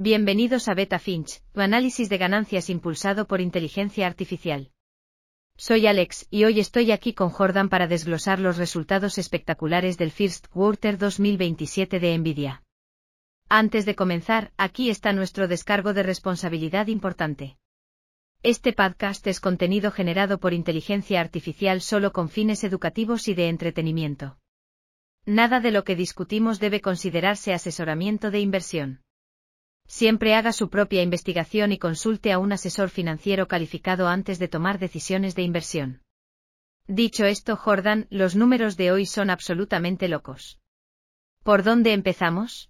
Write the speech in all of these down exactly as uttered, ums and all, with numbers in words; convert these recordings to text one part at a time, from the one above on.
Bienvenidos a Beta Finch, tu análisis de ganancias impulsado por inteligencia artificial. Soy Alex, y hoy estoy aquí con Jordan para desglosar los resultados espectaculares del First Quarter dos mil veintisiete de Nvidia. Antes de comenzar, aquí está nuestro descargo de responsabilidad importante. Este podcast es contenido generado por inteligencia artificial solo con fines educativos y de entretenimiento. Nada de lo que discutimos debe considerarse asesoramiento de inversión. Siempre haga su propia investigación y consulte a un asesor financiero calificado antes de tomar decisiones de inversión. Dicho esto, Jordan, los números de hoy son absolutamente locos. ¿Por dónde empezamos?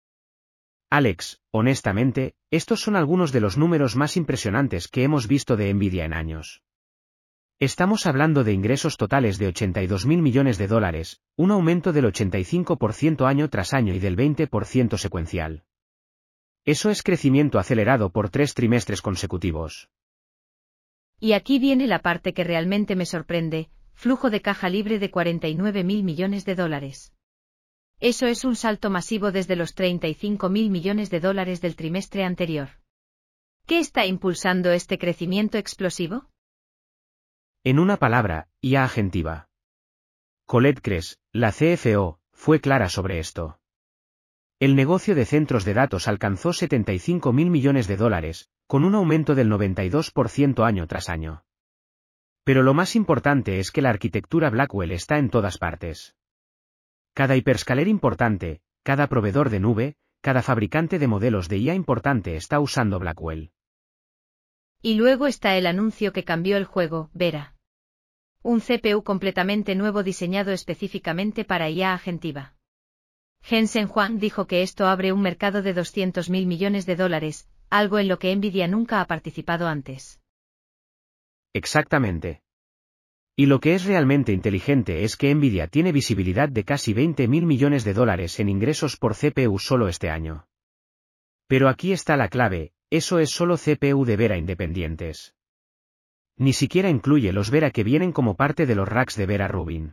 Alex, honestamente, estos son algunos de los números más impresionantes que hemos visto de Nvidia en años. Estamos hablando de ingresos totales de ochenta y dos mil millones de dólares, un aumento del ochenta y cinco por ciento año tras año y del veinte por ciento secuencial. Eso es crecimiento acelerado por tres trimestres consecutivos. Y aquí viene la parte que realmente me sorprende, flujo de caja libre de cuarenta y nueve mil millones de dólares. Eso es un salto masivo desde los treinta y cinco mil millones de dólares del trimestre anterior. ¿Qué está impulsando este crecimiento explosivo? En una palabra, I A agentiva. Colette Kress, la C F O, fue clara sobre esto. El negocio de centros de datos alcanzó setenta y cinco mil millones de dólares, con un aumento del noventa y dos por ciento año tras año. Pero lo más importante es que la arquitectura Blackwell está en todas partes. Cada hiperscaler importante, cada proveedor de nube, cada fabricante de modelos de I A importante está usando Blackwell. Y luego está el anuncio que cambió el juego, Vera. Un C P U completamente nuevo diseñado específicamente para I A agentiva. Jensen Huang dijo que esto abre un mercado de doscientos mil millones de dólares, algo en lo que Nvidia nunca ha participado antes. Exactamente. Y lo que es realmente inteligente es que Nvidia tiene visibilidad de casi veinte mil millones de dólares en ingresos por C P U solo este año. Pero aquí está la clave, eso es solo C P U de Vera independientes. Ni siquiera incluye los Vera que vienen como parte de los racks de Vera Rubin.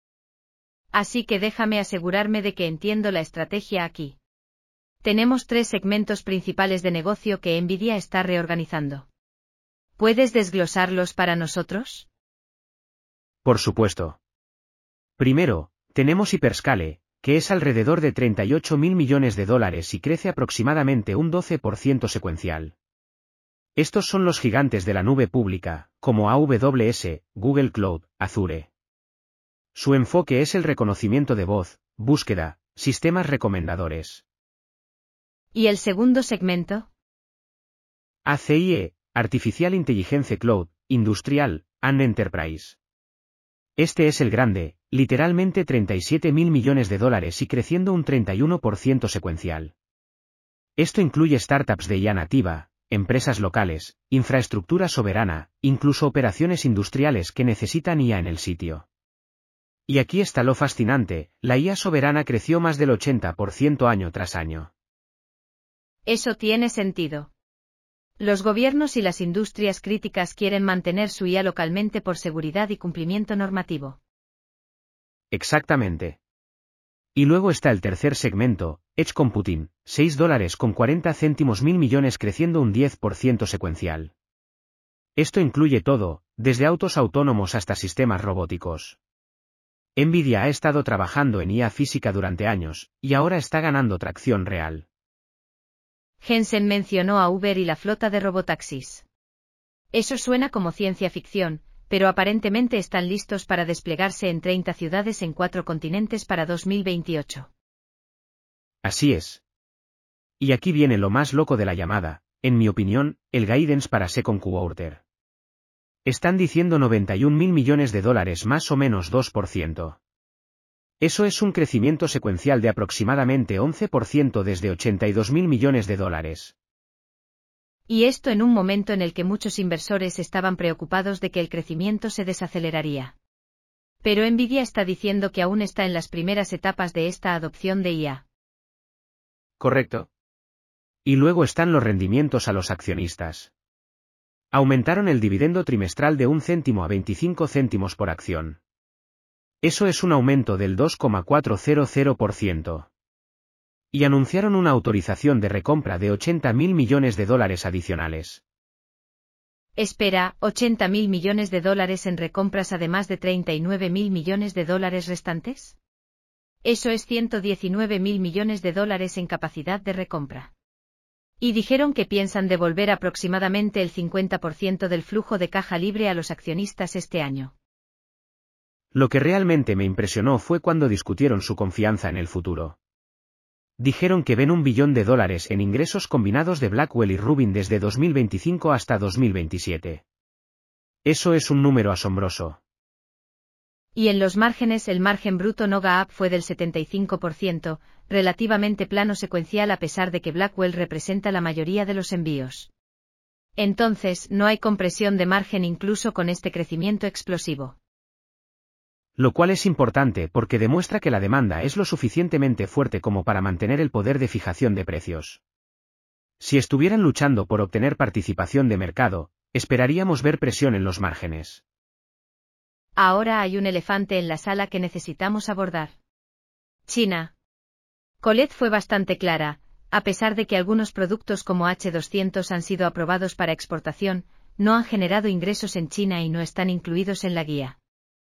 Así que déjame asegurarme de que entiendo la estrategia aquí. Tenemos tres segmentos principales de negocio que Nvidia está reorganizando. ¿Puedes desglosarlos para nosotros? Por supuesto. Primero, tenemos Hyperscale, que es alrededor de treinta y ocho mil millones de dólares y crece aproximadamente un doce por ciento secuencial. Estos son los gigantes de la nube pública, como A W S, Google Cloud, Azure. Su enfoque es el reconocimiento de voz, búsqueda, sistemas recomendadores. ¿Y el segundo segmento? A C I E, Artificial Intelligence Cloud, Industrial, and Enterprise. Este es el grande, literalmente treinta y siete mil millones de dólares y creciendo un treinta y uno por ciento secuencial. Esto incluye startups de I A nativa, empresas locales, infraestructura soberana, incluso operaciones industriales que necesitan I A en el sitio. Y aquí está lo fascinante, la I A soberana creció más del ochenta por ciento año tras año. Eso tiene sentido. Los gobiernos y las industrias críticas quieren mantener su I A localmente por seguridad y cumplimiento normativo. Exactamente. Y luego está el tercer segmento, Edge Computing, seis dólares con cuarenta céntimos mil millones creciendo un diez por ciento secuencial. Esto incluye todo, desde autos autónomos hasta sistemas robóticos. Nvidia ha estado trabajando en I A física durante años, y ahora está ganando tracción real. Jensen mencionó a Uber y la flota de robotaxis. Eso suena como ciencia ficción, pero aparentemente están listos para desplegarse en treinta ciudades en cuatro continentes para dos mil veintiocho. Así es. Y aquí viene lo más loco de la llamada, en mi opinión, el guidance para second quarter. Están diciendo noventa y un mil millones de dólares más o menos dos por ciento. Eso es un crecimiento secuencial de aproximadamente once por ciento desde ochenta y dos mil millones de dólares. Y esto en un momento en el que muchos inversores estaban preocupados de que el crecimiento se desaceleraría. Pero Nvidia está diciendo que aún está en las primeras etapas de esta adopción de I A. Correcto. Y luego están los rendimientos a los accionistas. Aumentaron el dividendo trimestral de un céntimo a veinticinco céntimos por acción. Eso es un aumento del dos coma cuatrocientos por ciento. Y anunciaron una autorización de recompra de ochenta mil millones de dólares adicionales. Espera, ¿ochenta mil millones de dólares en recompras además de treinta y nueve mil millones de dólares restantes? Eso es ciento diecinueve mil millones de dólares en capacidad de recompra. Y dijeron que piensan devolver aproximadamente el cincuenta por ciento del flujo de caja libre a los accionistas este año. Lo que realmente me impresionó fue cuando discutieron su confianza en el futuro. Dijeron que ven un billón de dólares en ingresos combinados de Blackwell y Rubin desde dos mil veinticinco hasta dos mil veintisiete. Eso es un número asombroso. Y en los márgenes el margen bruto no GAAP fue del setenta y cinco por ciento, relativamente plano secuencial a pesar de que Blackwell representa la mayoría de los envíos. Entonces, no hay compresión de margen incluso con este crecimiento explosivo. Lo cual es importante porque demuestra que la demanda es lo suficientemente fuerte como para mantener el poder de fijación de precios. Si estuvieran luchando por obtener participación de mercado, esperaríamos ver presión en los márgenes. Ahora hay un elefante en la sala que necesitamos abordar. China. Colette fue bastante clara, a pesar de que algunos productos como hache doscientos han sido aprobados para exportación, no han generado ingresos en China y no están incluidos en la guía.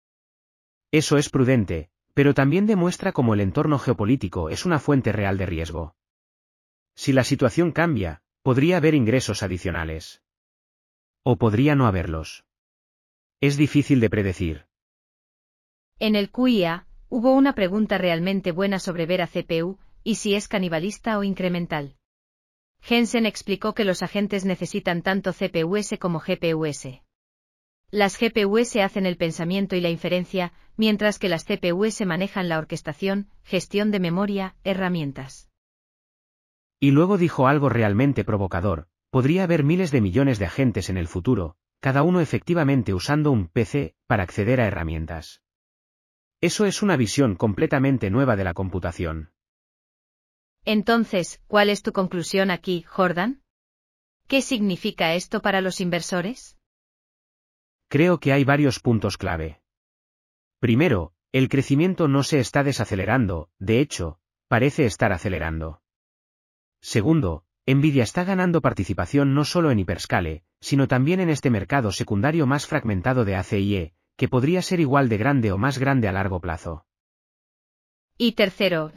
Eso es prudente, pero también demuestra cómo el entorno geopolítico es una fuente real de riesgo. Si la situación cambia, podría haber ingresos adicionales. O podría no haberlos. Es difícil de predecir. En el Q I A, hubo una pregunta realmente buena sobre Vera C P U, y si es canibalista o incremental. Jensen explicó que los agentes necesitan tanto C P U S como G P U S. Las G P U S hacen el pensamiento y la inferencia, mientras que las C P U S manejan la orquestación, gestión de memoria, herramientas. Y luego dijo algo realmente provocador: podría haber miles de millones de agentes en el futuro, cada uno efectivamente usando un P C para acceder a herramientas. Eso es una visión completamente nueva de la computación. Entonces, ¿cuál es tu conclusión aquí, Jordan? ¿Qué significa esto para los inversores? Creo que hay varios puntos clave. Primero, el crecimiento no se está desacelerando, de hecho, parece estar acelerando. Segundo, Nvidia está ganando participación no solo en hiperscale, sino también en este mercado secundario más fragmentado de A C I E, que podría ser igual de grande o más grande a largo plazo. Y tercero.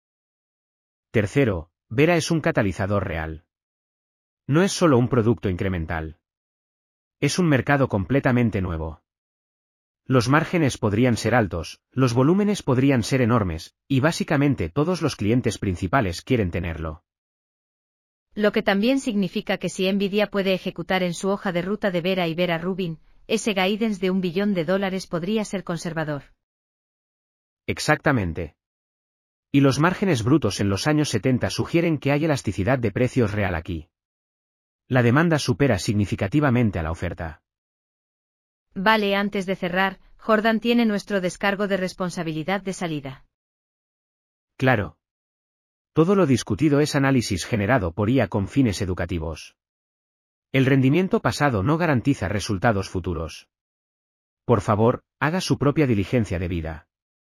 Tercero, Vera es un catalizador real. No es solo un producto incremental. Es un mercado completamente nuevo. Los márgenes podrían ser altos, los volúmenes podrían ser enormes, y básicamente todos los clientes principales quieren tenerlo. Lo que también significa que si Nvidia puede ejecutar en su hoja de ruta de Vera y Vera Rubin, ese guidance de un billón de dólares podría ser conservador. Exactamente. Y los márgenes brutos en los años setenta sugieren que hay elasticidad de precios real aquí. La demanda supera significativamente a la oferta. Vale, antes de cerrar, Jordan tiene nuestro descargo de responsabilidad de salida. Claro. Todo lo discutido es análisis generado por I A con fines educativos. El rendimiento pasado no garantiza resultados futuros. Por favor, haga su propia diligencia debida.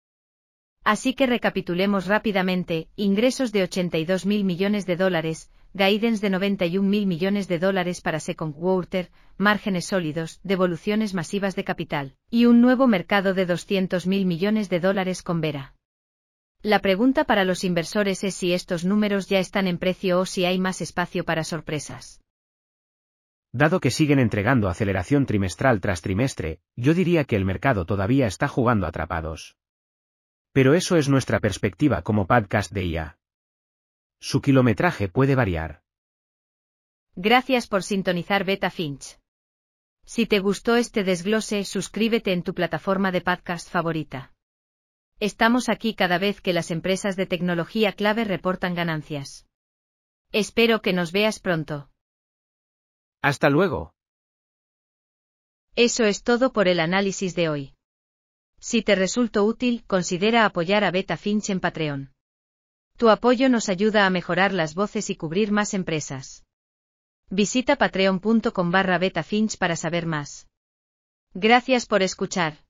Así que recapitulemos rápidamente: ingresos de ochenta y dos mil millones de dólares, guidance de noventa y un mil millones de dólares para second quarter, márgenes sólidos, devoluciones masivas de capital, y un nuevo mercado de doscientos mil millones de dólares con Vera. La pregunta para los inversores es si estos números ya están en precio o si hay más espacio para sorpresas. Dado que siguen entregando aceleración trimestral tras trimestre, yo diría que el mercado todavía está jugando atrapados. Pero eso es nuestra perspectiva como podcast de I A. Su kilometraje puede variar. Gracias por sintonizar Beta Finch. Si te gustó este desglose, suscríbete en tu plataforma de podcast favorita. Estamos aquí cada vez que las empresas de tecnología clave reportan ganancias. Espero que nos veas pronto. Hasta luego. Eso es todo por el análisis de hoy. Si te resultó útil, considera apoyar a Beta Finch en Patreon. Tu apoyo nos ayuda a mejorar las voces y cubrir más empresas. Visita patreon punto com barra beta finch para saber más. Gracias por escuchar.